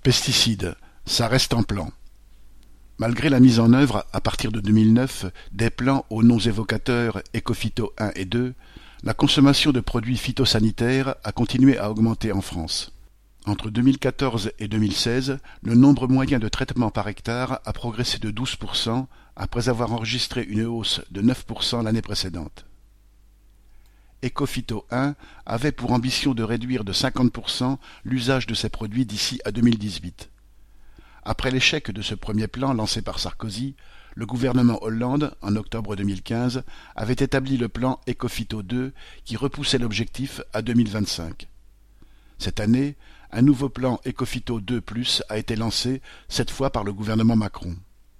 Pesticides, ça reste en plan. Malgré la mise en œuvre, à partir de 2009, des plans aux noms évocateurs Ecophyto 1 et 2, la consommation de produits phytosanitaires a continué à augmenter en France. Entre 2014 et 2016, le nombre moyen de traitements par hectare a progressé de 12%, après avoir enregistré une hausse de 9% l'année précédente. Ecophyto 1 avait pour ambition de réduire de 50% l'usage de ces produits d'ici à 2018. Après l'échec de ce premier plan lancé par Sarkozy, le gouvernement Hollande, en octobre 2015, avait établi le plan Ecophyto 2 qui repoussait l'objectif à 2025. Cette année, un nouveau plan Ecophyto 2+ a été lancé, cette fois par le gouvernement Macron.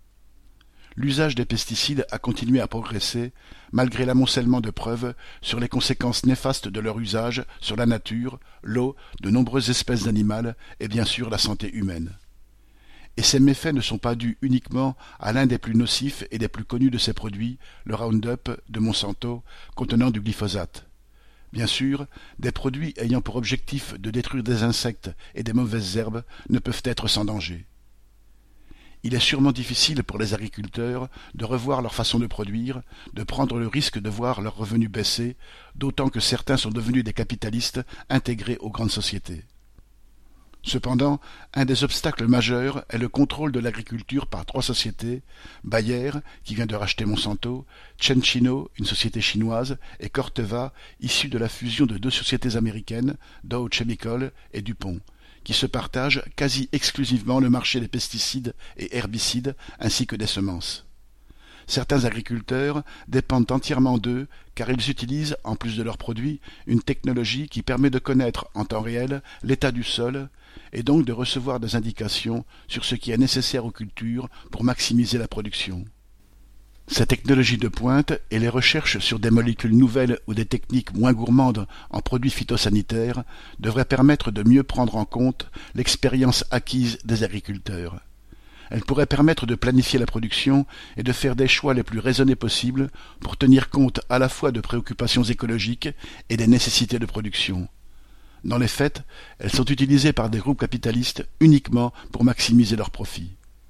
L'usage des pesticides a continué à progresser, malgré l'amoncellement de preuves sur les conséquences néfastes de leur usage sur la nature, l'eau, de nombreuses espèces animales et bien sûr la santé humaine. Et ces méfaits ne sont pas dus uniquement à l'un des plus nocifs et des plus connus de ces produits, le Roundup de Monsanto, contenant du glyphosate. Bien sûr, des produits ayant pour objectif de détruire des insectes et des mauvaises herbes ne peuvent être sans danger. Il est sûrement difficile pour les agriculteurs de revoir leur façon de produire, de prendre le risque de voir leurs revenus baisser, d'autant que certains sont devenus des capitalistes intégrés aux grandes sociétés. Cependant, un des obstacles majeurs est le contrôle de l'agriculture par 3 sociétés, Bayer, qui vient de racheter Monsanto, ChenChino, une société chinoise, et Corteva, issue de la fusion de 2 sociétés américaines, Dow Chemical et DuPont, qui se partagent quasi exclusivement le marché des pesticides et herbicides ainsi que des semences. Certains agriculteurs dépendent entièrement d'eux car ils utilisent, en plus de leurs produits, une technologie qui permet de connaître en temps réel l'état du sol et donc de recevoir des indications sur ce qui est nécessaire aux cultures pour maximiser la production. Ces technologies de pointe et les recherches sur des molécules nouvelles ou des techniques moins gourmandes en produits phytosanitaires devraient permettre de mieux prendre en compte l'expérience acquise des agriculteurs. Elles pourraient permettre de planifier la production et de faire des choix les plus raisonnés possibles pour tenir compte à la fois de préoccupations écologiques et des nécessités de production. Dans les faits, elles sont utilisées par des groupes capitalistes uniquement pour maximiser leurs profits.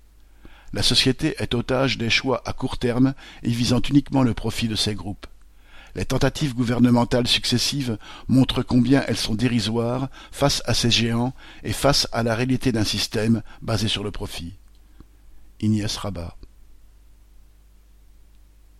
La société est otage des choix à court terme et visant uniquement le profit de ces groupes. Les tentatives gouvernementales successives montrent combien elles sont dérisoires face à ces géants et face à la réalité d'un système basé sur le profit. Ignace Rabat.